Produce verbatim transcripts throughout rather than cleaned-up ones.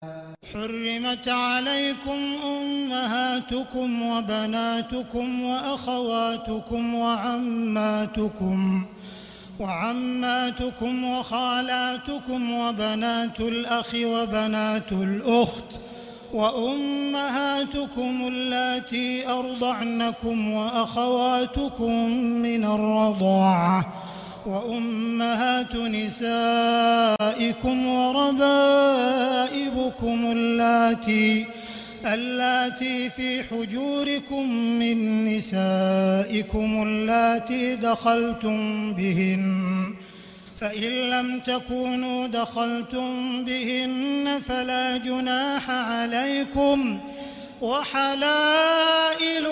حرمت عليكم أمهاتكم وبناتكم وأخواتكم وعماتكم وعماتكم وخالاتكم وبنات الأخ وبنات الأخت وأمهاتكم اللاتي أرضعنكم وأخواتكم من الرضاعة وأمهات نسائكم وربائبكم اللاتي اللاتي في حجوركم من نسائكم اللاتي دخلتم بهن، فإن لم تكونوا دخلتم بهن فلا جناح عليكم، وحلائل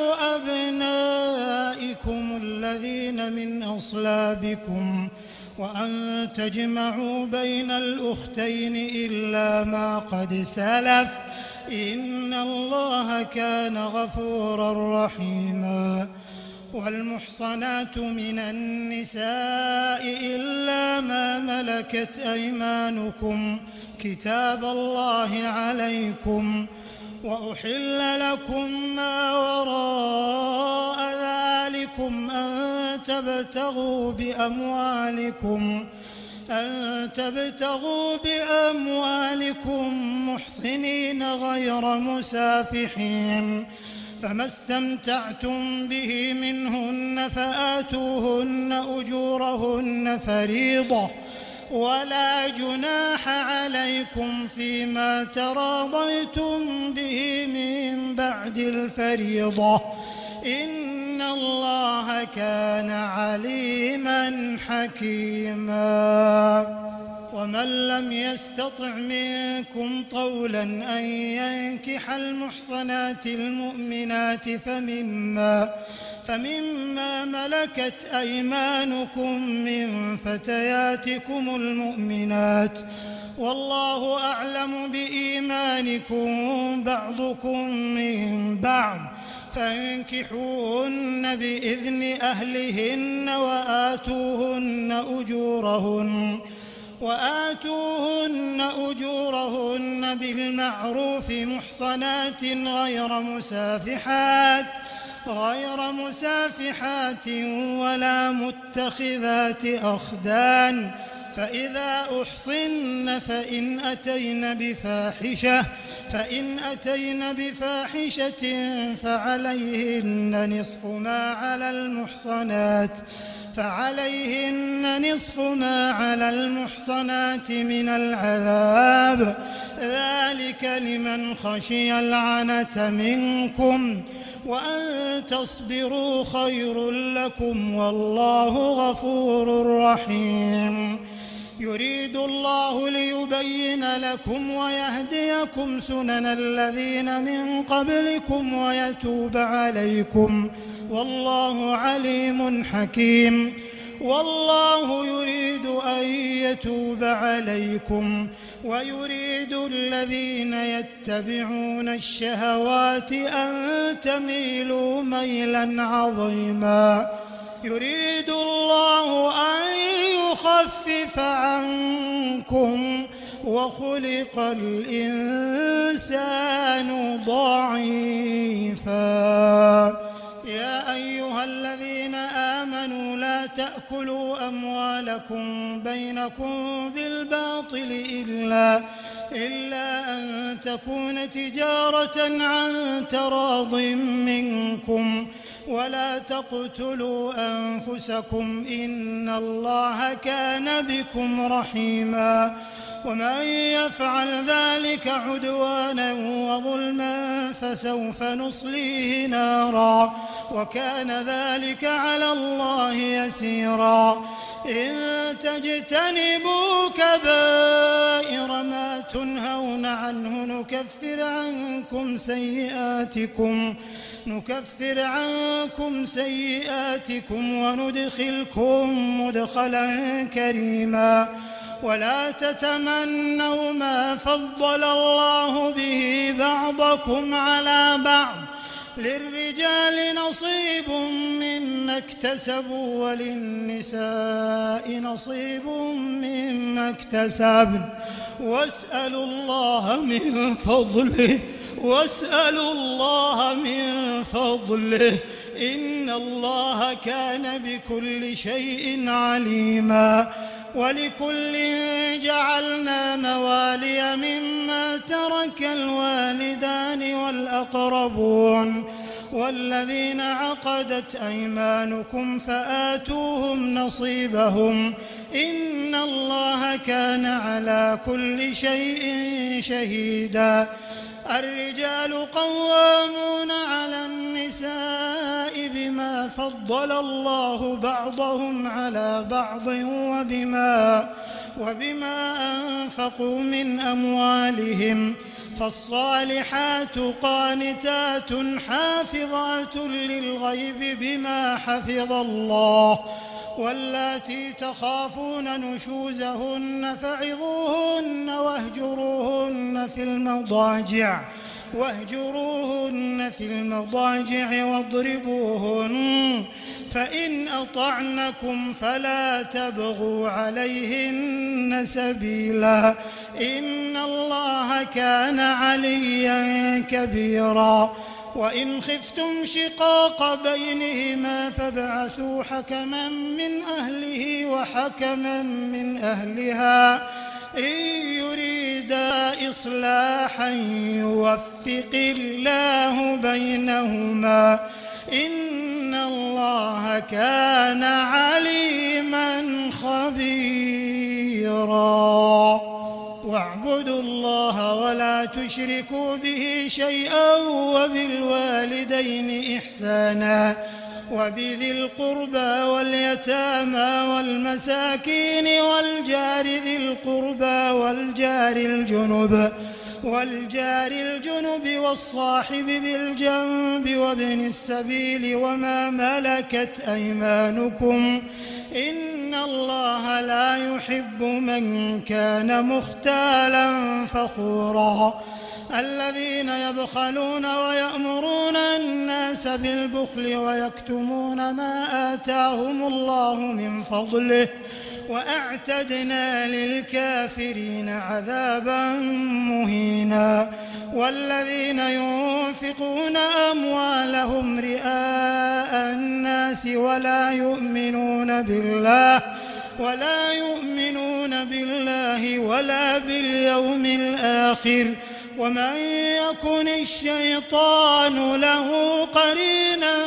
أبنائكم الذين من أصلابكم، وأن تجمعوا بين الأختين إلا ما قد سلف، إن الله كان غفورا رحيما. والمحصنات من النساء إلا ما ملكت أيمانكم كتاب الله عليكم، وأحل لكم ما وراء ذلكم أن تبتغوا بأموالكم أن تبتغوا بأموالكم محصنين غير مسافحين، فما استمتعتم به منهن فآتوهن أجورهن فريضة، ولا جناح عليكم فيما تراضيتم به من بعد الفريضة، إن الله كان عليما حكيما. ومن لم يستطع منكم طولا أن ينكح المحصنات المؤمنات فمما فمما ملكت أيمانكم من فتياتكم المؤمنات، والله أعلم بإيمانكم بعضكم من بعض، فانكحوهن بإذن أهلهن وآتوهن أجورهن وآتوهن أجورهن بالمعروف محصنات غير مسافحات غير مسافحات ولا متخذات أخدان، فإذا أحصن فإن أتين بفاحشة فإن أتين بفاحشة فعليهن نصف ما على المحصنات فعليهن نصف ما على المحصنات من العذاب، ذلك لمن خشي العنة منكم، وأن تصبروا خير لكم، والله غفور رحيم. يريد الله ليبين لكم ويهديكم سنن الذين من قبلكم ويتوب عليكم، والله عليم حكيم. والله يريد أن يتوب عليكم ويريد الذين يتبعون الشهوات أن تميلوا ميلا عظيما. يريد الله أن يخفف عنكم وخلق الإنسان ضعيفا. يا أيها الذين آمنوا لا تأكلوا أموالكم بينكم بالباطل إلا إلا أن تكون تجارة عن تراض منكم، ولا تقتلوا أنفسكم إن الله كان بكم رحيما. ومن يفعل ذلك عدوانا وظلما فسوف نصليه نارا، وكان ذلك على الله يسيرا. إن تجتنبوا كبائر ما تنهون عنه نكفر عنكم سيئاتكم نكفر عنكم سيئاتكم وندخلكم مدخلا كريما. ولا تتمنوا ما فضل الله به بعضكم على بعض للرجال نصيب مما اكتسبوا وللنساء نصيب مما اكتسبن واسألوا الله من فضله واسألوا الله من فضله إن الله كان بكل شيء عليما. ولكل جعلنا موالي مما ترك الوالدان والأقربون والذين عقدت أيمانكم فآتوهم نصيبهم إن الله كان على كل شيء شهيدا. الرجال قوامون على النساء بما فضل الله بعضهم على بعض وبما, وبما أنفقوا من أموالهم فالصالحات قانتات حافظات للغيب بما حفظ الله واللاتي تخافون نشوزهن فعظوهن واهجروهن في المضاجع واهجروهن في المضاجع واضربوهن فإن أطعنكم فلا تبغوا عليهن سبيلا إن الله كان عليا كبيرا. وإن خفتم شقاق بينهما فابعثوا حكما من أهله وحكما من أهلها إن يريدا إصلاحا يوفق الله بينهما إن الله كان عليما خبيرا. واعبدوا الله ولا تشركوا به شيئا وبالوالدين إحسانا وبذي القربى واليتامى والمساكين والجار ذي القربى والجار الجنب والجار الجنب والصاحب بالجنب وابن السبيل وما ملكت أيمانكم إن الله لا يحب من كان مختالا فخورا. الذين يبخلون ويأمرون الناس بالبخل ويكتمون ما آتاهم الله من فضله وأعتدنا للكافرين عذابا مهينا. والذين ينفقون أموالهم رئاء الناس ولا يؤمنون بالله ولا يؤمنون بالله ولا باليوم الآخر ومن يكن الشيطان له قرينا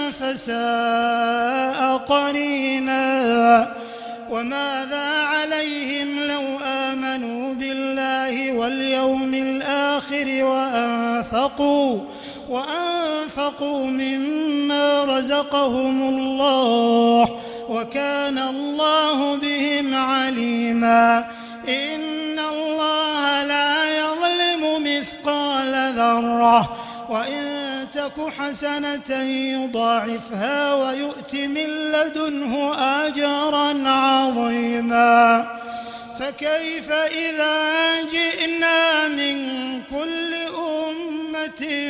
فساء قرينا. وماذا عليهم لو آمنوا بالله واليوم الآخر وأنفقوا وأنفقوا مما رزقهم الله وكان الله بهم عليما. إن الله لا يظلم مثقال ذرة وإن تك حسنة يضاعفها ويؤت من لدنه أجرا عظيما. فكيف إذا جئنا من كل أمة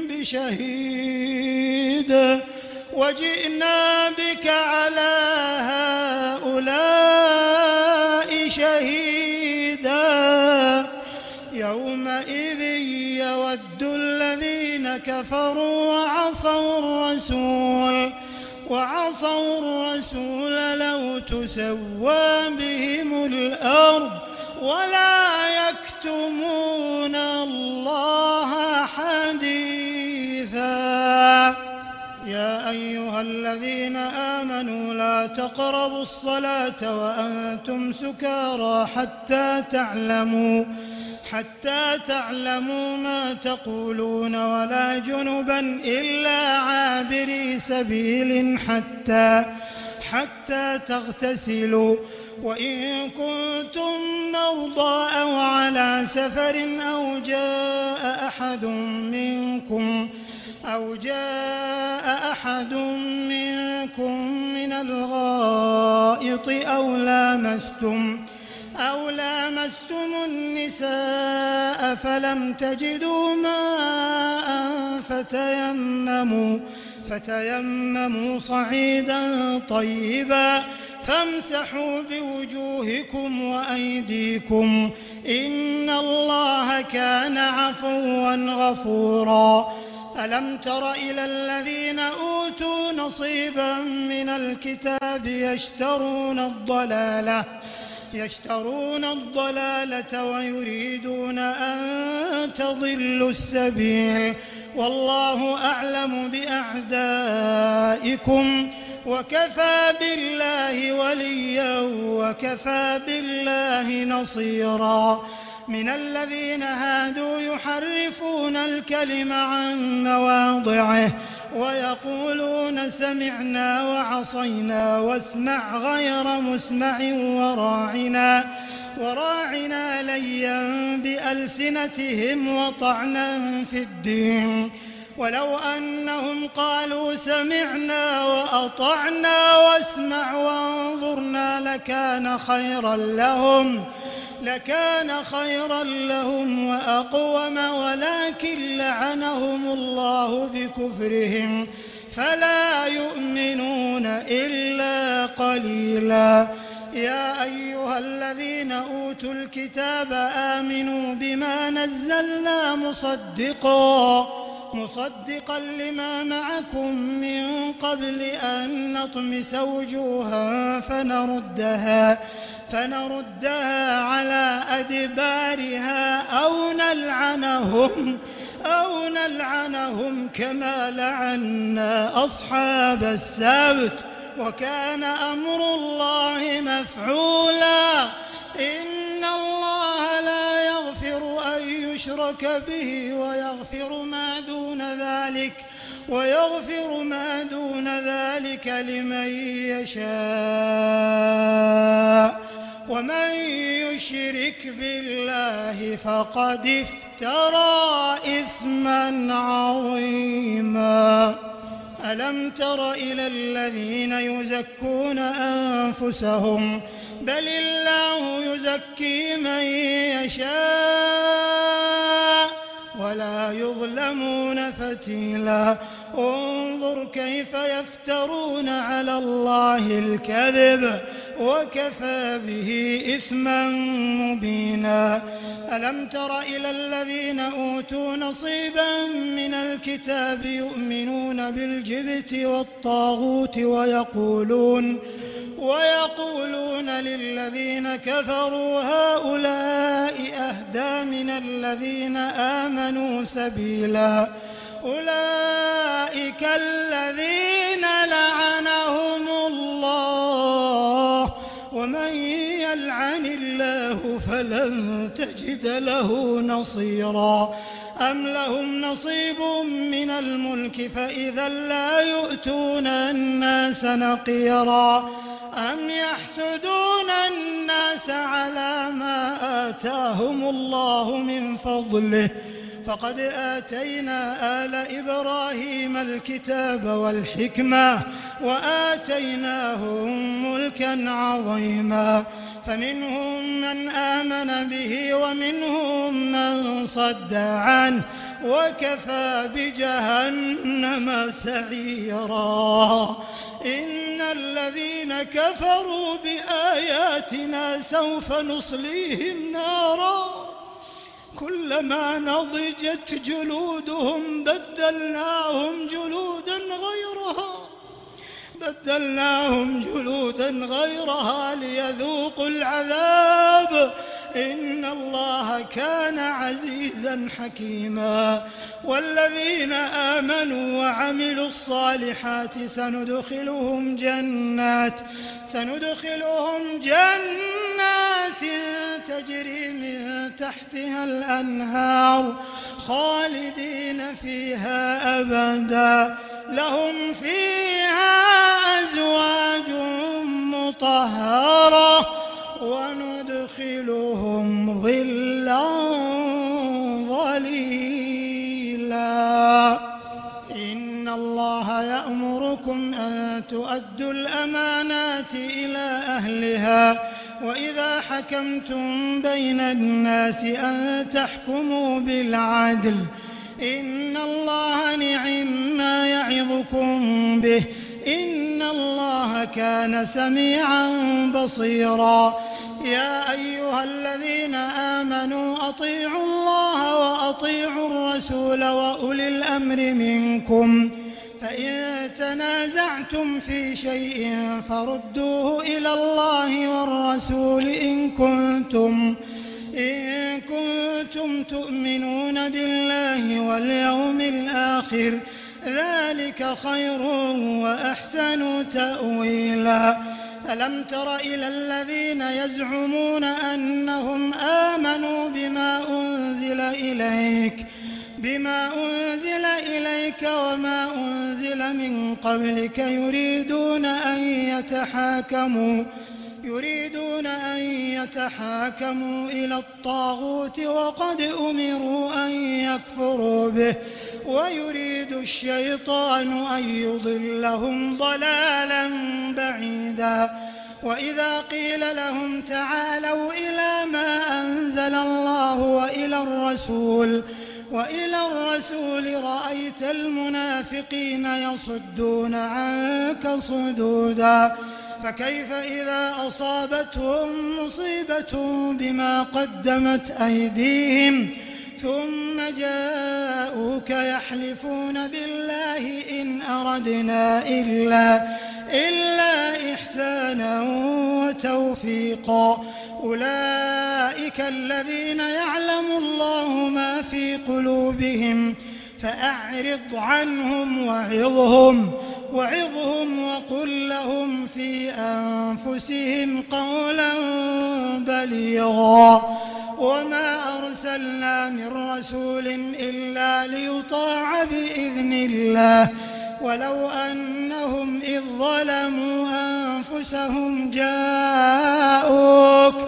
بشهيد وجئنا بك على هؤلاء شهيدا يومئذ يود الذين كفروا وعصوا الرسول وعصوا الرسول لو تسوى بهم الأرض ولا يكتمون الله حديثا. يا أيها الذين آمنوا لا تقربوا الصلاة وأنتم سكارى حتى تعلموا حتى تعلموا ما تقولون ولا جنبا إلا عابري سبيل حتى حتى تغتسلوا وإن كنتم مرضى أو على سفر أو جاء أحد منكم أو جاء أحد منكم من الغائط أو لامستم أو لامستم النساء الماء فلم تجدوا ماء فتيمموا فتيمموا صعيدا طيبا فامسحوا بوجوهكم وأيديكم إن الله كان عفوا غفورا. ألم تر إلى الذين أوتوا نصيبا من الكتاب يشترون الضلالة يشترون الضلالة ويريدون أن تضلوا السبيل والله أعلم بأعدائكم وكفى بالله وليا وكفى بالله نصيرا. من الذين هادوا يحرفون الكلم عن مواضعه ويقولون سمعنا وعصينا واسمع غير مسمع وراعنا وراعنا ليا بألسنتهم وطعنا في الدين ولو أنهم قالوا سمعنا وأطعنا واسمع وانظرنا لكان خيرا لهم لكان خيرا لهم وأقوم ولكن لعنهم الله بكفرهم فلا يؤمنون إلا قليلا. يا أيها الذين أوتوا الكتاب آمنوا بما نزلنا مصدقا مصدقا لما معكم من قبل أن نطمس وجوها فنردها فنردها على أدبارها أو نلعنهم أو نلعنهم كما لعنا أصحاب السبت وكان أمر الله مفعولا. إن الله لا يغفر أن يشرك به ويغفر ما دون ذلك ويغفر ما دون ذلك لمن يشاء ومن يشرك بالله فقد افترى إثما عظيما. ألم تر إلى الذين يزكون أنفسهم بل الله يزكي من يشاء ولا يظلمون فتيلا. انظر كيف يفترون على الله الكذب وكفى به إثما مبينا. ألم تر إلى الذين أوتوا نصيبا من الكتاب يؤمنون بالجبت والطاغوت ويقولون ويقولون للذين كفروا هؤلاء أهدى من الذين آمنوا سبيلا. أولئك الذين لعنهم الله ومن يلعن الله فلن تجد له نصيرا. أم لهم نصيب من الملك فإذا لا يؤتون الناس نقيرا أم يحسدون الناس على ما آتاهم الله من فضله فقد آتينا آل إبراهيم الكتاب والحكمة وآتيناهم ملكا عظيما. فمنهم من آمن به ومنهم من صد عنه وكفى بجهنم سعيرا. إن الذين كفروا بآياتنا سوف نصليهم نارا كلما نضجت جلودهم بدلناهم جلودا غيرها بدلناهم جلودا غيرها ليذوقوا العذاب إن الله كان عزيزا حكيما. والذين آمنوا وعملوا الصالحات سندخلهم جنات سندخلهم جنات تجري من تحتها الأنهار خالدين فيها أبدا لهم فيها أزواج مطهرة وندخلهم ظلا ظليلا. إن الله يأمركم أن تؤدوا الأمانات إلى أهلها وإذا حكمتم بين الناس أن تحكموا بالعدل إن الله نعم ما يعظكم به إن الله كان سميعا بصيرا. يا أيها الذين آمنوا أطيعوا الله وأطيعوا الرسول وأولي الأمر منكم فإن تنازعتم في شيء فردوه إلى الله والرسول إن كنتم إن كنتم تؤمنون بالله واليوم الآخر ذلك خير وأحسن تأويلا. ألم تر إلى الذين يزعمون أنهم آمنوا بما أنزل إليك بما أنزل إليك وما أنزل من قبلك يريدون أن يتحاكموا يريدون أن يتحاكموا إلى الطاغوت وقد أمروا أن يكفروا به ويريد الشيطان أن يضلهم ضلالا بعيدا. وإذا قيل لهم تعالوا إلى ما أنزل الله وإلى الرسول وإلى الرسول رأيت المنافقين يصدون عنك صدودا. فكيف إذا أصابتهم مصيبة بما قدمت أيديهم ثم جاءوك يحلفون بالله إن أردنا إلا, إلا إحسانا وتوفيقا أولئك الذين يعلم الله ما في قلوبهم فأعرض عنهم وعظهم وعظهم وقل لهم في أنفسهم قولا بليغا. وما أرسلنا من رسول إلا ليطاع بإذن الله ولو أنهم إذ ظلموا أنفسهم جاءوك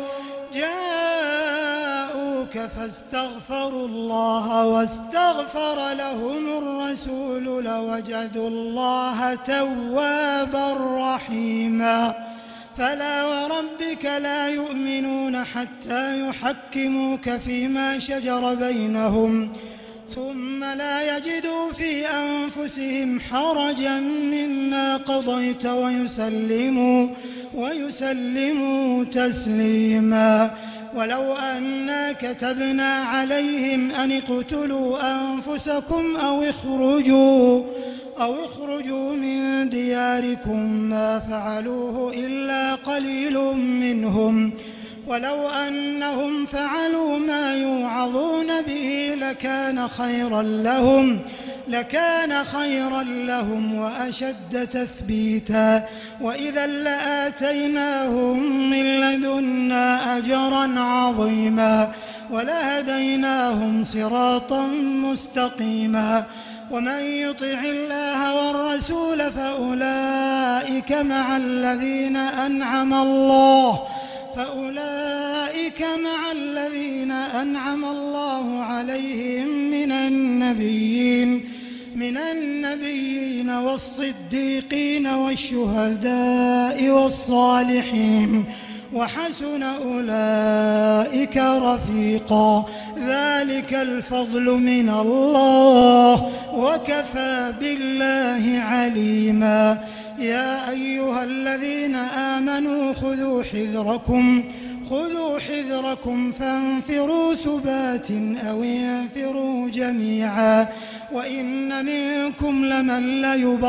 جاءوك فاستغفروا الله واستغفر لهم الرسول لوجدوا الله توابا رحيما. فلا وربك لا يؤمنون حتى يحكموك فيما شجر بينهم ثم لا يجدوا في أنفسهم حرجا مما قضيت ويسلموا, ويسلموا تسليما. ولو أنا كتبنا عليهم أن اقتلوا أنفسكم أو اخرجوا أو اخرجوا من دياركم ما فعلوه إلا قليل منهم ولو أنهم فعلوا ما يوعظون به لكان خيرا لهم لكان خيرا لهم وأشد تثبيتا وإذا لآتيناهم من لدنا أجرا عظيما ولهديناهم صراطا مستقيما. ومن يطع الله والرسول فأولئك مع الذين أنعم الله فأولئك مع الذين أنعم الله عليهم من النبيين من النبيين والصديقين والشهداء والصالحين وحسن أولئك رفيقا. ذلك الفضل من الله وكفى بالله عليما. يا أيها الذين آمنوا خذوا حذركم خذوا حذركم فانفروا ثبات أو انفروا جميعا وإن منكم لمن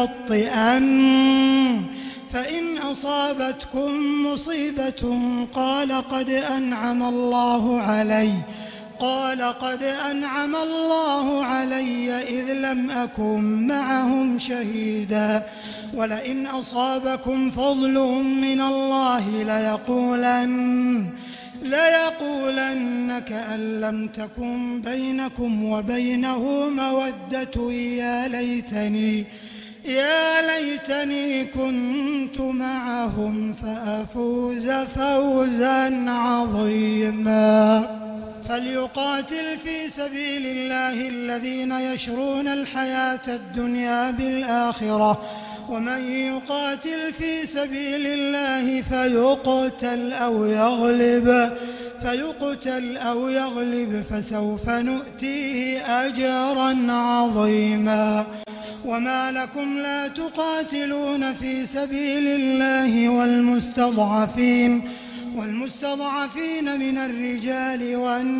ليبطئن فإن أصابتكم مصيبة قال قد أنعم الله علي قال قد أنعم الله علي إذ لم أكن معهم شهيدا ولئن أصابكم فضل من الله ليقولن ليقولن كأن لم تكن بينكم وبينه مودة يا ليتني يا ليتني كنت معهم فأفوز فوزا عظيما. فليقاتل في سبيل الله الذين يشرون الحياة الدنيا بالآخرة ومن يقاتل في سبيل الله فيقتل أو يغلب فيقتل أو يغلب فسوف نؤتيه أجرا عظيما. وما لكم لا تقاتلون في سبيل الله والمستضعفين والمستضعفين من الرجال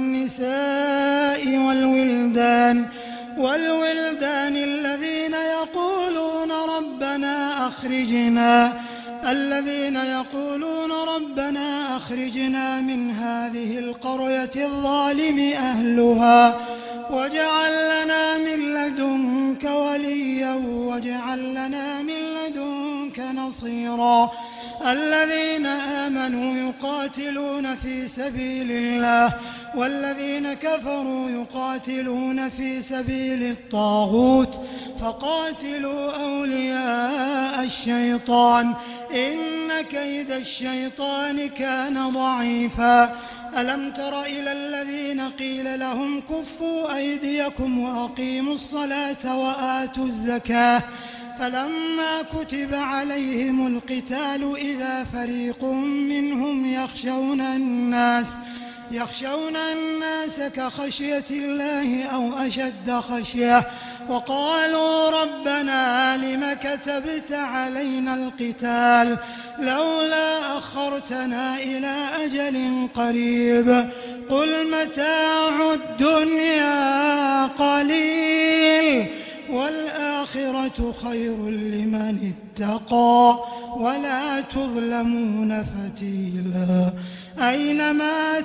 والنساء والولدان والولدان الذين يقولون ربنا أخرجنا الذين يقولون ربنا أخرجنا من هذه القرية الظالم أهلها واجعل لنا من لدنك وليا واجعل لنا من لدنك نصيرا. الذين آمنوا يقاتلون في سبيل الله والذين كفروا يقاتلون في سبيل الطاغوت فقاتلوا أولياء الشيطان إن كيد الشيطان كان ضعيفا. ألم تر إلى الذين قيل لهم كفوا أيديكم وأقيموا الصلاة وآتوا الزكاة فلما كتب عليهم القتال إذا فريق منهم يخشون الناس يخشون الناس كخشية الله أو أشد خشية وقالوا ربنا لم كتبت علينا القتال لولا أخرتنا إلى أجل قريب قل متاع الدنيا قليل والآخرة خير لمن اتقى ولا تظلمون فتيلا. أينما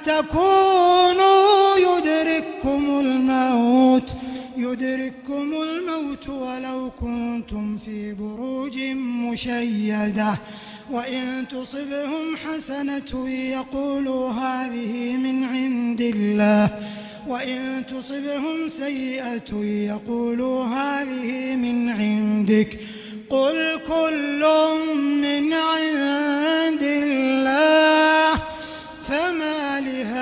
تكونوا يدرككم الموت يدرككم الموت ولو كنتم في بروج مشيدة وإن تصبهم حسنة يقولوا هذه من عند الله وإن تصبهم سيئة يقولوا هذه من عندك قل كل من عند الله فما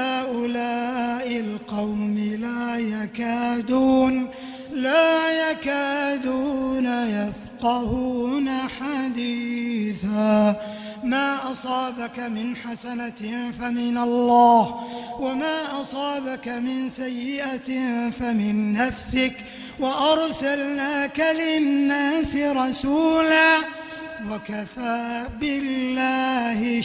لهؤلاء القوم لا يكادون لا يكادون يفقهون حديثا. ما أصابك من حسنة فمن الله وما أصابك من سيئة فمن نفسك وأرسلناك للناس رسولا وكفى بالله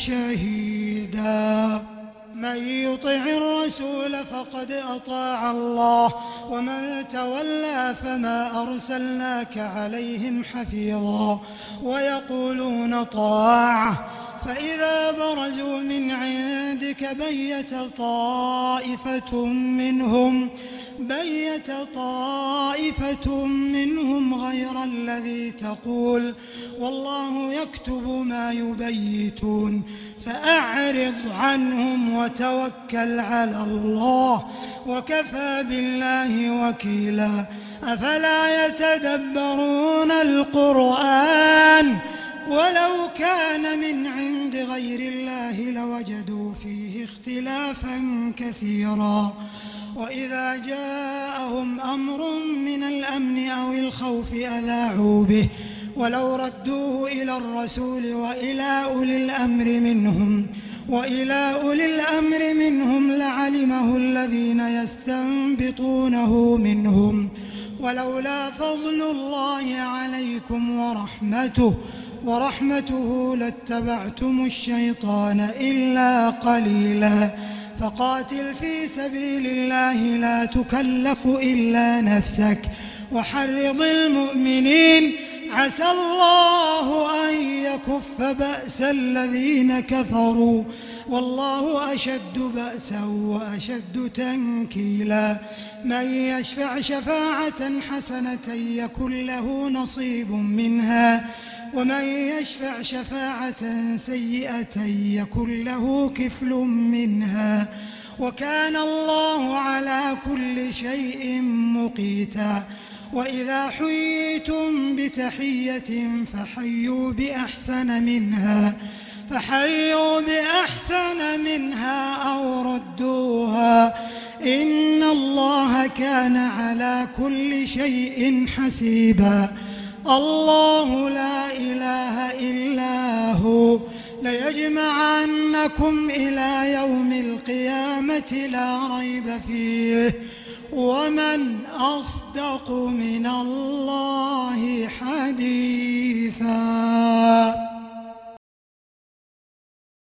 شهيدا. من يطع الرسول فقد أطاع الله ومن تولى فما أرسلناك عليهم حفيظا ويقولون طاعة فإذا برزوا من عندك بيت طائفة منهم بيت طائفة منهم غير الذي تقول والله يكتب ما يبيتون فأعرض عنهم وتوكل على الله وكفى بالله وكيلا. أفلا يتدبرون القرآن ولو كان من عند غير الله لوجدوا فيه اختلافا كثيرا. وإذا جاءهم أمر من الأمن أو الخوف أذاعوا به ولو ردوه إلى الرسول وإلى أولي الأمر منهم وإلى أولي الأمر منهم لعلمه الذين يستنبطونه منهم ولولا فضل الله عليكم ورحمته ورحمته لاتبعتم الشيطان إلا قليلا. فقاتل في سبيل الله لا تكلف إلا نفسك وحرض المؤمنين عسى الله أن يكف بأس الذين كفروا والله أشد بأسا وأشد تنكيلا. من يشفع شفاعة حسنة يكن له نصيب منها ومن يشفع شفاعة سيئة يكن له كفل منها وكان الله على كل شيء مقيتا. وإذا حييتم بتحية فحيوا بأحسن منها فحيوا بأحسن منها أو ردوها إن الله كان على كل شيء حسيبا. الله لا إله إلا هو ليجمعنكم إلى يوم القيامة لا ريب فيه ومن أصدق من الله حديثا.